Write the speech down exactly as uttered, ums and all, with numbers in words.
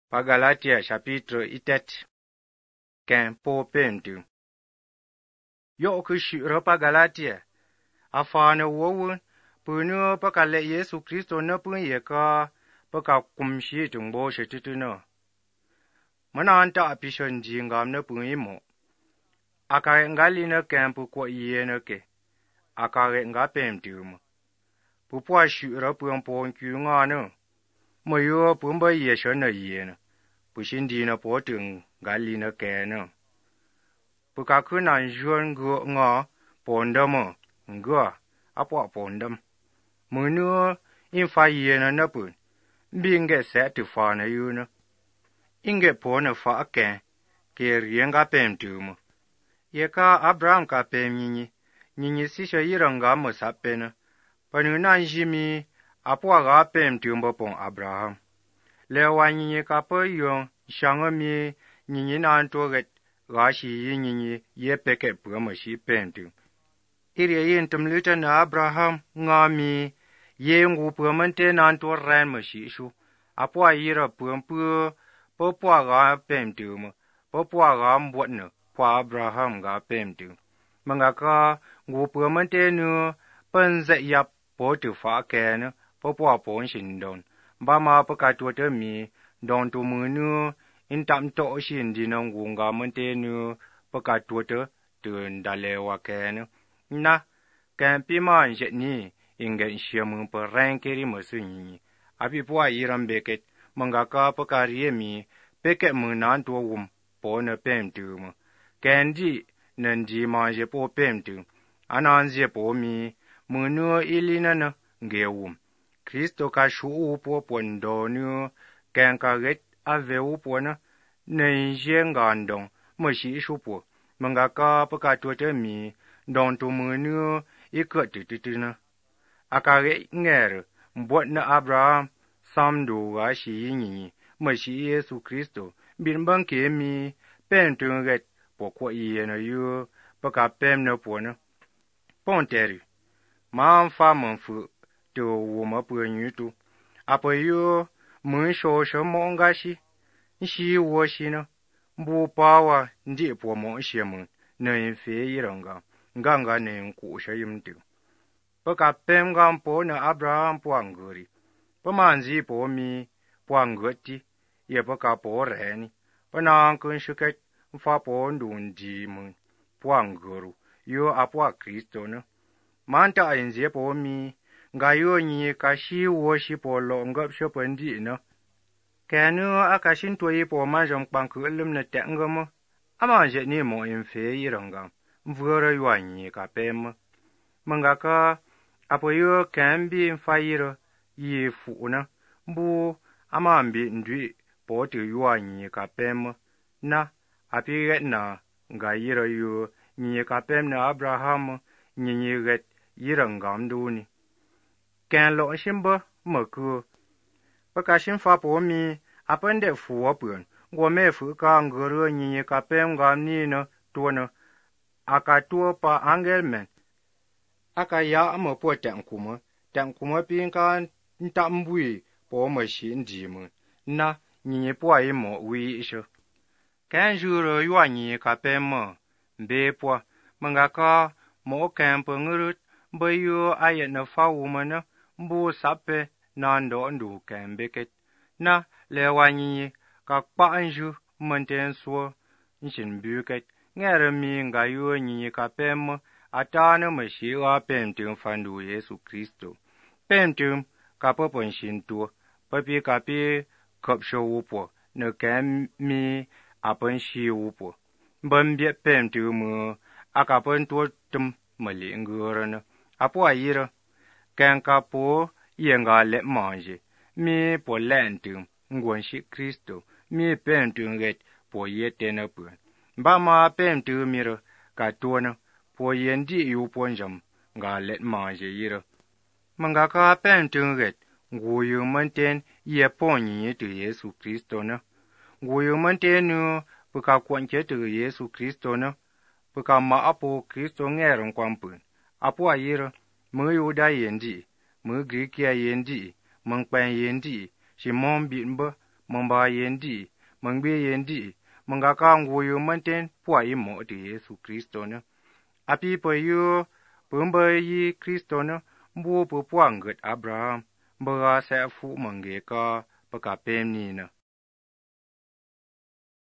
Pa Galatia chapitre itet. Ken po pentu. Yo ku shiro pa Galatia. Afana wowun. Punu pa kale Yesu Kristo na pun ye ka. Pa ka kumshi tungbo shetitu na. Mana anta apishon jingam na pun imo. Akare ngali na kempu kwa iye na ke. Akare nga pentu mo. Pupua shiro pun pon kyu nga na. Mayo pumba ye shona iye na. Pushindi na potung gali na ke na. Pukakuna njuan gu nga pondamo nga apwa pondam. Munu infa ye na napun. Binge se tu fa na yu na. Inge po na fa ke. Ke rienga pem tu mo. Ye ka Abraham ka pem nyinyi. Nyinyi sisha yiranga mo sape na. Panuna njimi apwa ga pem tu mbo pon Abraham. Lewa nyinyi ka po yung shanga mi nyinyi na antoget gashi yi nyinyi ye peke pwamo shi pentu. Iri yin tumluta na Abraham nga mi ye ngu pwamante na anto ren mo shi shu. Apwa yira pwampu po pwa ga pentu mo. Po pwa ga mbot na pwa Abraham ga pentu. Mga ka ngu pwamante nu panze yap po tu fa ke na po pwa pon shindon. Ba ma pa ka tuwa mi don tu munu in tam to shin di na ngunga mante nu pa ka tuwa tu ndalewa ke na. Na, kan pi ma nje ni ingen shiamu pa renkeri masu nyi. Api pwa iram beket mga ka pa ka rie mi peket mu nan tuwa wum po na pentu mo. Kan di nandi manje po pentu. Ananze po mi munu ilina na nge wum. Kristo ka shu upo pondo nu kan ka get ave upo na nje ngandong mo shi shu po. Mga ka pa ka tuwa mi don tu munu ikat tututu na. Akare ngere mbot na Abraham samdo ga shi yinyi mo shi Yesu Kristo bin bang ke mi pen tu get po kwa iye na yu pa ka pem na po na. Ponteri. Ma fa manfu to wuma pu nyu tu. Apo yu mun sho sho monga shi. Shi wo shi na. Bu pa wa ndi po mo shi mun. Na yin fe yiranga. Nganga na yin ku sha yim tu. Pa ka pem gam po na Abraham po anguri. Pa manzi po mi po angoti. Ye pa ka po reni. Pa na ankun shuket mfa po ndun di mun. Po anguru. Yo apwa Kristo na. Manta ainze po mi. Nga yo nyi kashi wo shi po lo ngap shopendi na. Kanu akashin to yi po manjong pangku ilum na tenga mo. Ama je ni mo infe yiranga. Mvura yo nyi ka pem. Mga ka apo yo kambi mfa yiro yi fu na. Bu ama ambi ndwi po tu yo nyi ka pem. Na api get na nga yiro yo nyi ka pem na Abraham nyi get yiranga mduni. Kan lo shimba maku. Pakashin fa po mi apende fuwa pun. Gwa me fu ka nguru nyi ka pem gam ni na tuwa na. Aka tuwa pa angel men. Aka ya ama po tenkuma. Tenkuma pin ka ntambui po ma shi ndi mun. Na nyi po ayi mo wi isho. Kan juro yua nyi ka pem ma. Mbe po. Mga ka mo kan pa ngurut. Bayo ayet na fa wumana. Mbu sape na ndo ndu kan beket. Na lewa nyi ka kpa anju manten suwa nshin buket. Ngere mi nga yu nyi ka pem atana mashi wa pem tum fandu Yesu Kristo. Pem tum ka popon shin tu. Papi ka pi kapsho wupo na kan mi apan shi wupo. Mbambye pem tum akapan tu tum mali ngurana. Apo ayira. Kan ka po yenga le manje. Mi po lentum. Ngwan shi Kristo. Mi pentum get po yete na pun. Ba ma pentum mira. Ka tuwana. Po yendi yu ponjam. Nga let manje yira. Mga ka pentum get. Nguyu manten ye ponyi tu Yesu Kristo na. Nguyu manten nu. Puka kwanche tu Yesu Kristo na. Puka ma apo Kristo ngerong kwampun. Apo ayira. Mu yuda yendi, mu Greekia yendi, mungpan yendi, shi mon bitmba, mengba yendi, mengbe yendi, menggaka nguyu menten pua imo di Yesu Kristo ne. Api payu pemba yi Kristo ne mbu pupua nget Abraham, bera se fu menggeka pekapem ni ne.